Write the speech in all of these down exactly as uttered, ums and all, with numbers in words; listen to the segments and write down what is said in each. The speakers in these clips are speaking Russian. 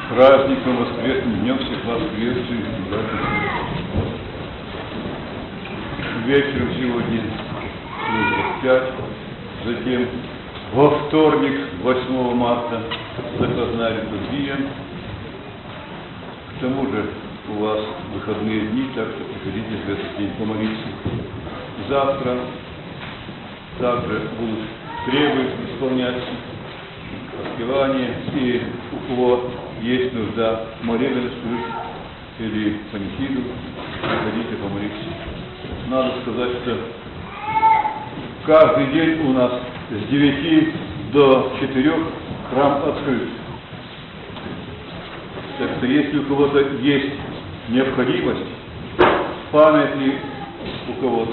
Праздником воскресным днем всех вас приветствую, братья и сестры. Вечером сегодня служба в пять, затем во вторник, восьмого марта, заказная литургия. К тому же у вас выходные дни, так что приходите в этот день помолиться. Завтра также будут требы исполняться, распевание, и у кого есть нужда молебен служить или панихиду, приходите помолиться. Надо сказать, что каждый день у нас с девяти до четырех храм открыт. Так что если у кого-то есть необходимость, памяти у кого-то,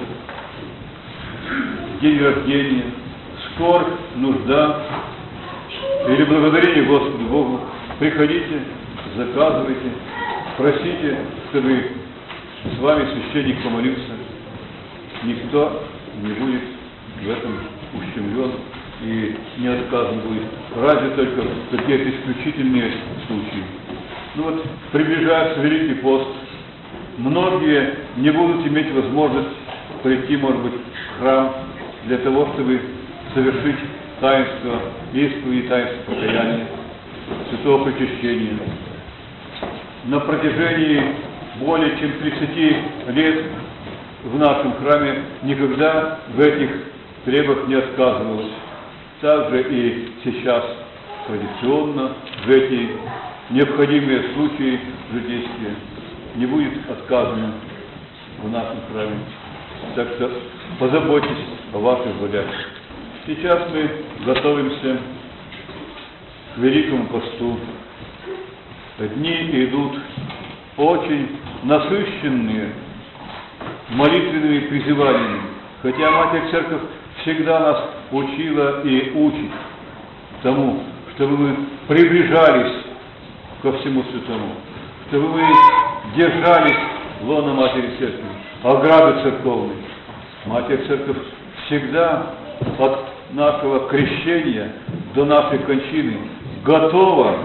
день рождения, скорбь, нужда или благодарение Господу Богу, приходите, заказывайте, просите, чтобы с вами священник помолился. Никто не будет в этом ущемлен и не отказан будет. Разве только какие-то исключительные случаи. Ну вот, приближается Великий пост. Многие не будут иметь возможность прийти, может быть, в храм для того, чтобы совершить таинство исповеди, таинство покаяния, святого причащения. На протяжении более чем тридцати лет в нашем храме никогда в этих требах не отказывалось. Также и сейчас традиционно в эти необходимые случаи житейские не будет отказано в нашем храме. Так что позаботьтесь о ваших болях. Сейчас мы готовимся к Великому посту. Дни идут очень насыщенные молитвенными призываниями. Хотя Матерь Церковь всегда нас учила и учит тому, чтобы мы приближались ко всему святому, чтобы мы держались лона Матери Церкви, ограды церковной. Матерь Церковь всегда от нашего крещения до нашей кончины готова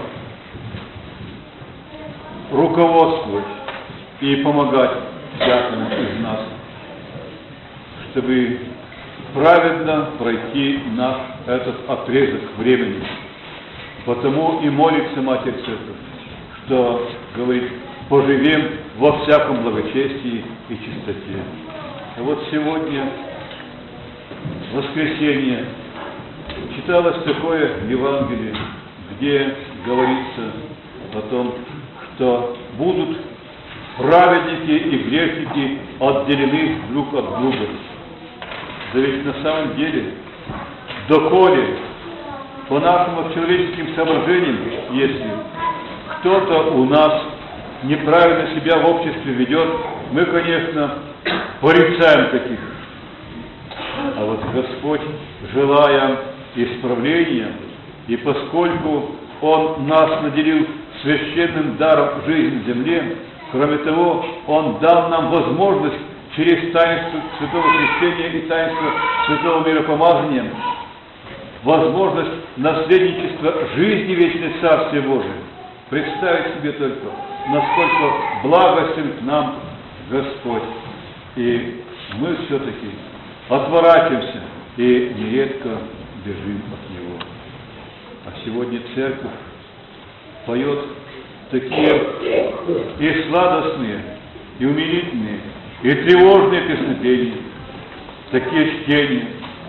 руководствовать и помогать всякому из нас, чтобы праведно пройти наш этот отрезок времени. Потому и молится Матерь Церковь, что, говорит, поживем во всяком благочестии и чистоте. А вот сегодня, в воскресенье, читалось такое Евангелие, где говорится о том, что будут праведники и грешники отделены друг от друга. Да ведь на самом деле, доколе, по нашим человеческим соображениям, если кто-то у нас неправильно себя в обществе ведет, мы, конечно, порицаем таких. А вот Господь, желая исправления, и поскольку Он нас наделил священным даром жизни в земле, кроме того, Он дал нам возможность через таинство святого крещения и таинство святого миропомазания, возможность наследничества жизни вечной Царствия Божия. Представить себе только, насколько благостен к нам Господь. И мы все-таки отворачиваемся и нередко бежим от Него. А сегодня Церковь поет такие и сладостные, и умилительные, и тревожные песнопения, такие чтения.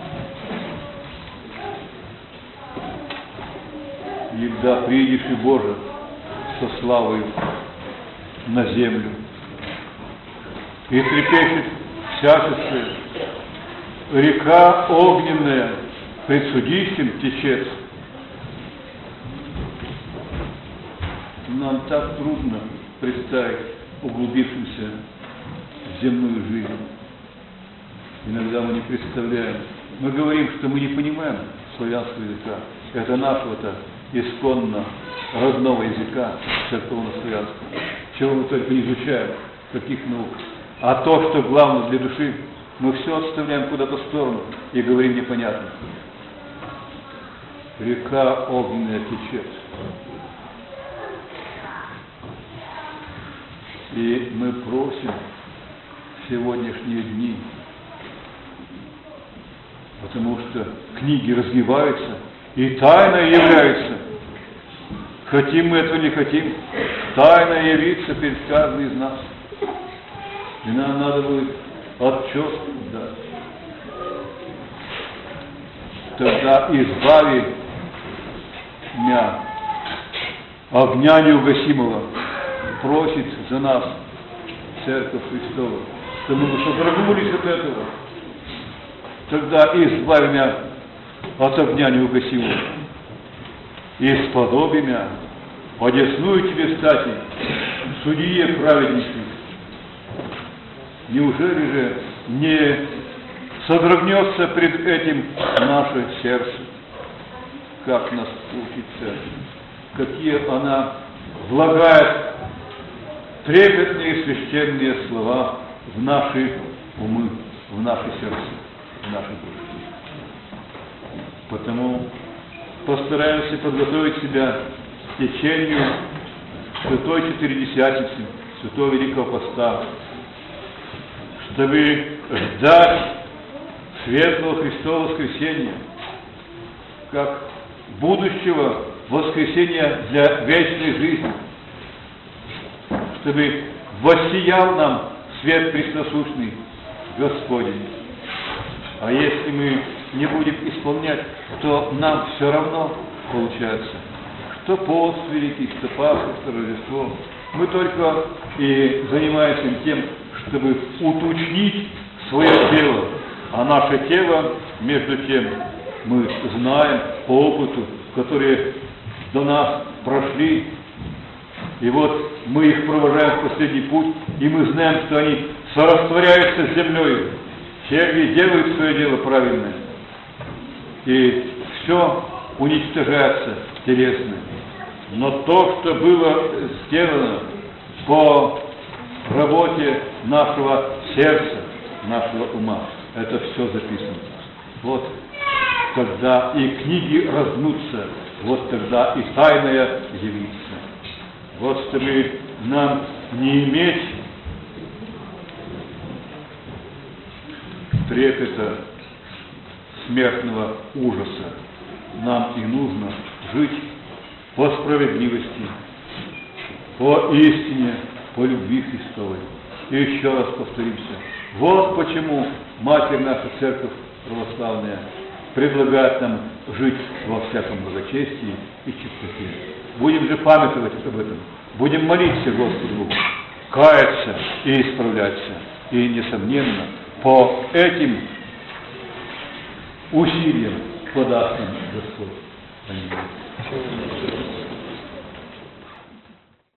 Егда приидешь и Боже со славою на землю, и трепещет всяческое, река огненная пред судищем течет. Нам так трудно представить углубившимся в земную жизнь. Иногда мы не представляем. Мы говорим, что мы не понимаем славянского языка. Это нашего-то исконно родного языка, церковно-славянского. Чего мы только не изучаем, каких наук. А то, что главное для души, мы все отставляем куда-то в сторону и говорим непонятно. Река огненная течет. И мы просим в сегодняшние дни, потому что книги развиваются, и тайна является. Хотим мы этого, не хотим, тайна явится перед каждым из нас. И нам надо будет отчет дать. Тогда избави меня огня неугасимого, просит за нас Церковь Христова, чтобы мы содрогнулись от этого. Тогда избави меня от огня неугасимого, и сподоби меня одесную тебе стати, судье праведнейший. Неужели же не содрогнется пред этим наше сердце, как нас учит Церковь, какие она влагает трепетные священные слова в наши умы, в наши сердца, в наши души. Потому постараемся подготовить себя к течению Святой Четыредесятницы, Святого Великого Поста, чтобы ждать светлого Христового воскресения, как будущего воскресения для вечной жизни, чтобы воссиял нам свет пресносущный Господень. А если мы не будем исполнять, то нам все равно получается, что пост великий, что Пасха, что Рождество. Мы только и занимаемся тем, чтобы уточнить свое тело. А наше тело, между тем, мы знаем по опыту, которые до нас прошли. И вот мы их провожаем в последний путь, и мы знаем, что они сорастворяются с землей. Черви делают свое дело правильное. И все уничтожается телесное. Но то, что было сделано по работе нашего сердца, нашего ума, это все записано. Вот когда и книги разнутся, вот тогда и тайная явится. Вот чтобы нам не иметь трепета смертного ужаса, нам и нужно жить по справедливости, по истине, по любви Христовой. И еще раз повторимся. Вот почему Матерь наша Церковь Православная предлагает нам жить во всяком благочестии и чистоте. Будем же памятовать об этом. Будем молиться Господу Богу, каяться и исправляться. И, несомненно, по этим усилиям подаст нам Господь. Аминь.